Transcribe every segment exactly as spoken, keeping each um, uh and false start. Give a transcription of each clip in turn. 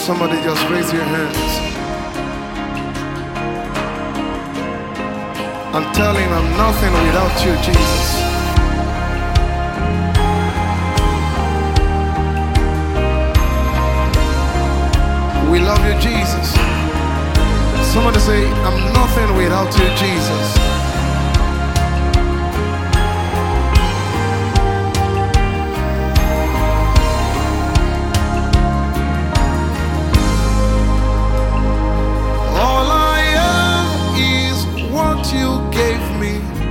Somebody just raise your hands and tell him, I'm nothing without you, Jesus. We love you, Jesus. Somebody say, I'm nothing without you, Jesus. All I am is what you gave me.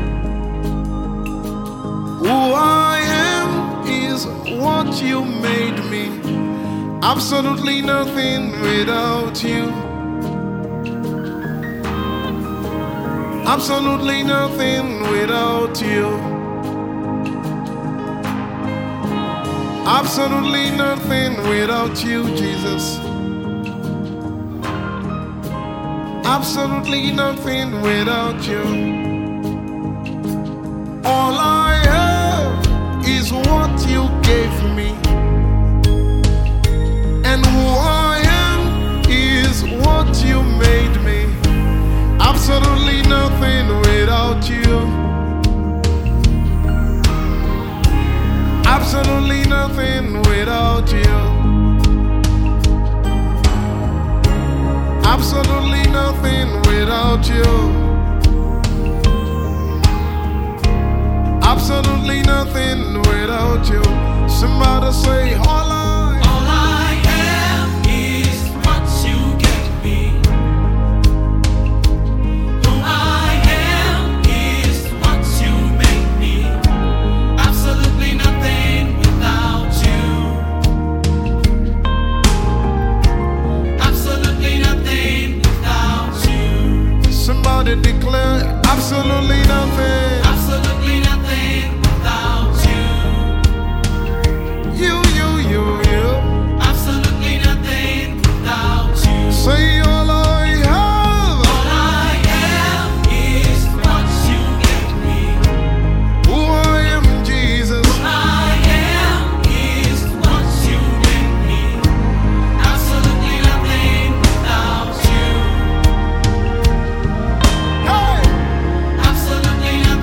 Who I am is what you made me. Absolutely nothing without you. Absolutely nothing without you. Absolutely nothing without you, Jesus. Absolutely nothing without you. All I have is what you gave me. And who I am is what you made me. Absolutely nothing without you. Absolutely nothing without you. Absolutely nothing without you. Absolutely nothing without you. Somebody say, all I, all I am is what you gave me. Who I am is what you made me. Absolutely nothing without you. Absolutely nothing without you. Somebody declare, absolutely nothing. Absolutely nothing without you. You, you, you, you. Absolutely nothing without you. Say all I have. All I am is what you gave me. Who I am, Jesus. I am is what you made me. Absolutely nothing without you. Hey! Absolutely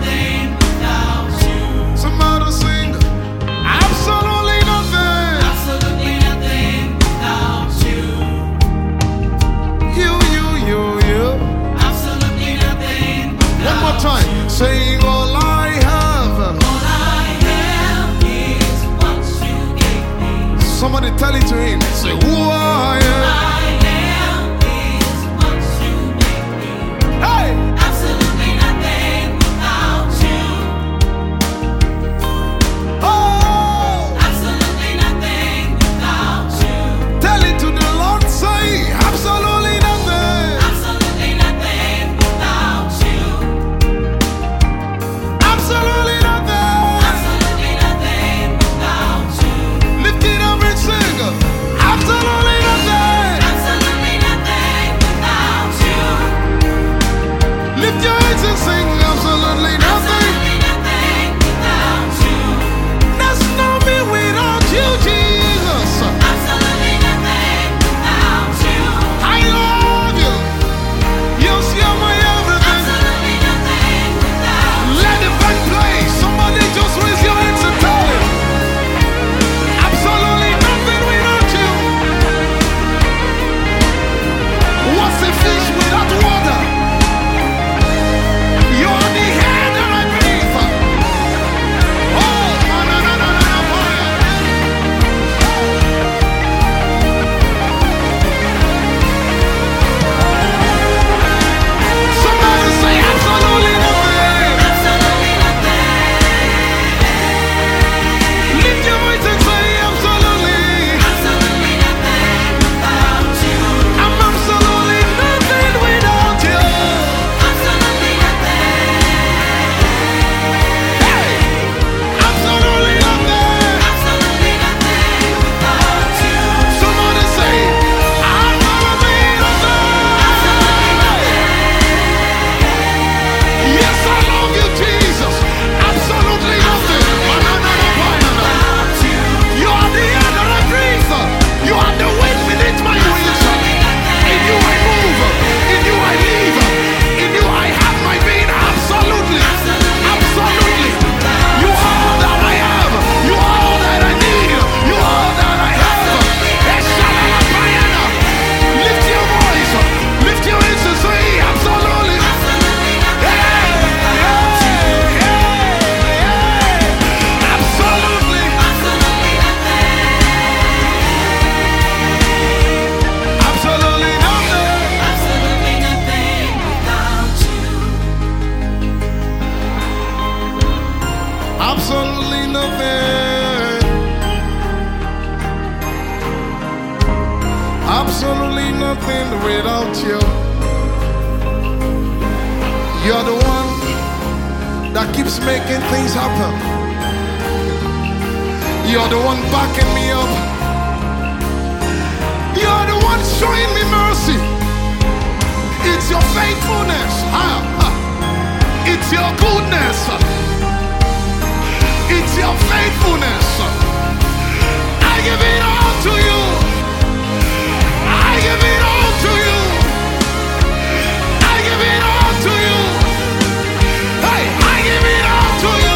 Absolutely nothing. Absolutely nothing without you. You're the one that keeps making things happen. You're the one backing me up. You're the one showing me mercy. It's your faithfulness. Ah, ah. It's your goodness. It's your faithfulness. I give it all to you. I give it all to you. I give it all to you. Hey, I give it all to you.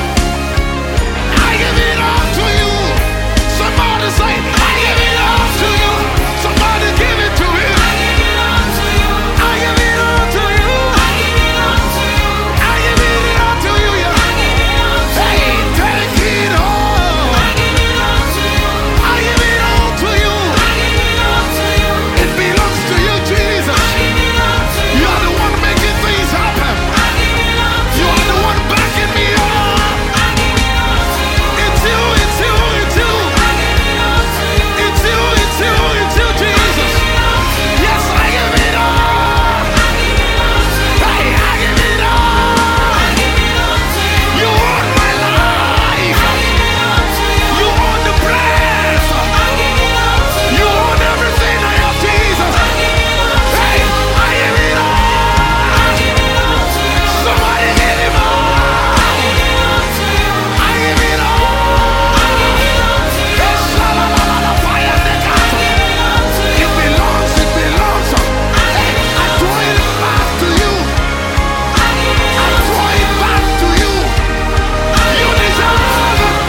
I give it all to you. Somebody say, I give it all to you. Somebody give it to him. I give it all to you. I give it all to you. I give it all to you. I give it all to you. Yeah. I give it all to you. Hey, take it all. I give it all to you. I give it all to you. I give it all to you. It belongs to you, Jesus. I give it all to you. You are the one making things happen. I give it all to you. You are the one backing me up. I give it all to you. It's you, it's you, it's you. I give it all to you. It's you, it's you, it's you, Jesus. Yes, I give it all. I give it all to you. Hey, I give it all. I give it all to you. You own my life. I give it all to you. You own the breath. I give it all to you. You own everything I have, Jesus. I give it all to hey, you. I give it all. I give it all to you. Somebody give him all. I give it all to you. I give it all. I give it all to you. Yes, la la la la la, fire the cat. I give it all to you. It belongs, it belongs. Hey, I throw it back to you. I give it all. I throw it back to you. You deserve it.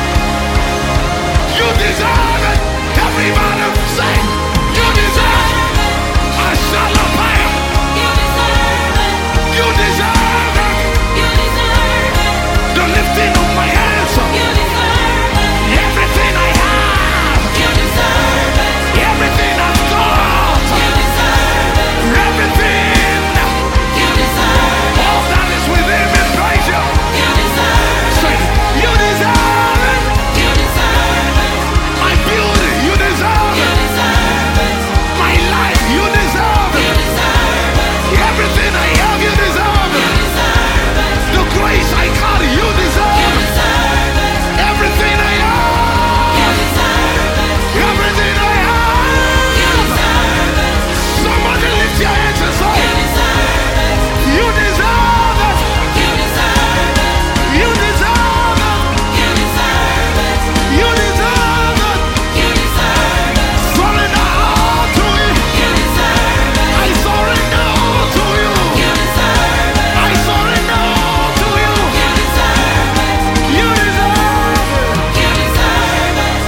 You deserve it. Everybody say, you deserve it. I shall not pay. You deserve it. You deserve it. You deserve it. The lifting of my hands. You deserve it. Everything I have. You deserve it. Everything I've got. You deserve it. Everything. You deserve it. All that is within me, praise you. You deserve it. Say, you deserve it. You deserve it. My beauty, you deserve it. You deserve it. My life, you deserve it. You deserve it. Everything I have, you deserve it. You deserve it. The grace I carry, you deserve it. You deserve it. Everything I have. You deserve it. Everything I have. You deserve it. Somebody lift your hands and say, you deserve it. You deserve it. You deserve it. You deserve it. You deserve it. You deserve it. You deserve it. Surrender all to you. You deserve it. I surrender all to you. You deserve it. I surrender all to you. You deserve it. You deserve it. You deserve it.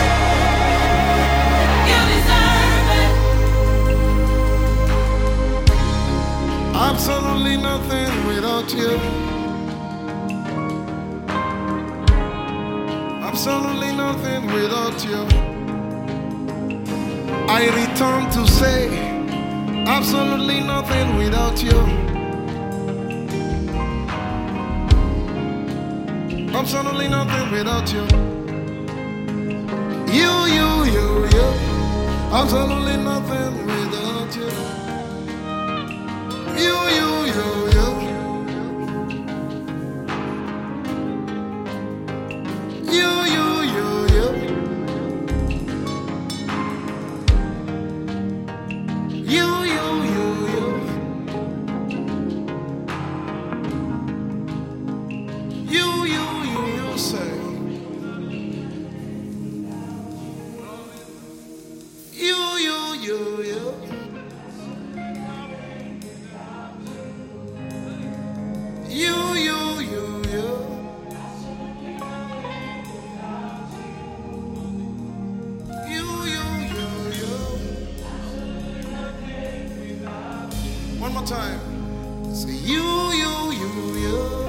You deserve it. absolutely nothing without you. Absolutely nothing without you. I return to say, absolutely nothing without you. Absolutely nothing without you. You, you, you, you. Absolutely nothing without you. You, you, you, you. You, you, you, you. You, you, you, you. You, you, you, you say. You, you, you, you. You, you, you, you. You, you, you, you. One more time. Say you, you, you, you.